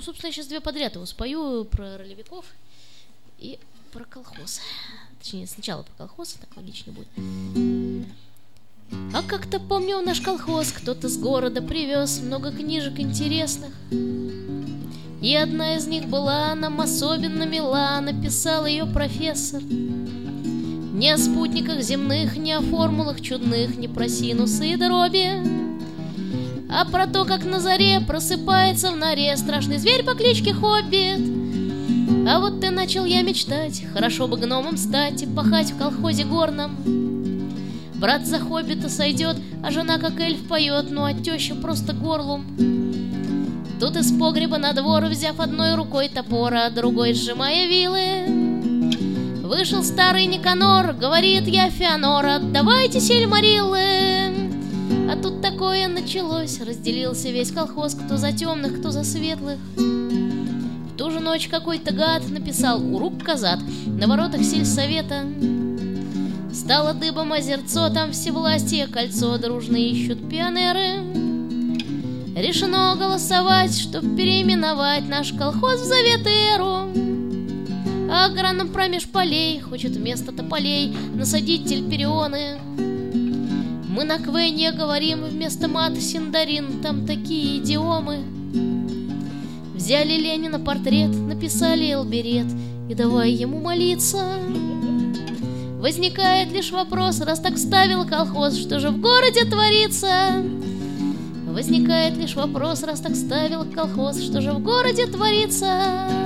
собственно, я сейчас две подряд его спою, про ролевиков и про колхоз. Точнее, сначала про колхоз, так логичнее будет. А как-то помню наш колхоз, кто-то с города привез много книжек интересных. И одна из них была нам особенно мила, написал ее профессор. Не о спутниках земных, не о формулах чудных, не про синусы и дроби, а про то, как на заре просыпается в норе страшный зверь по кличке Хоббит. А вот ты начал я мечтать, хорошо бы гномом стать и пахать в колхозе горном. Брат за Хоббита сойдет, а жена как эльф поет, ну а теща просто горлум. Тут из погреба на двор, взяв одной рукой топор, а другой сжимая вилы, вышел старый Никанор, говорит: я Феонор, отдавайте сельмариллы. А тут такое началось, разделился весь колхоз, кто за темных, кто за светлых. В ту же ночь какой-то гад написал «Урук Казат» на воротах сельсовета. Стало дыбом озерцо, там всевластие кольцо, дружно ищут пионеры. Решено голосовать, чтоб переименовать наш колхоз в Завет и Эру. А агроном промеж полей хочет вместо тополей насадить тельперионы. Мы на Квене говорим вместо мат синдарин, там такие идиомы. Взяли Ленина портрет, написали Элберет, и давай ему молиться. Возникает лишь вопрос, раз так вставил колхоз, что же в городе творится? Возникает лишь вопрос, раз так вставил колхоз, что же в городе творится?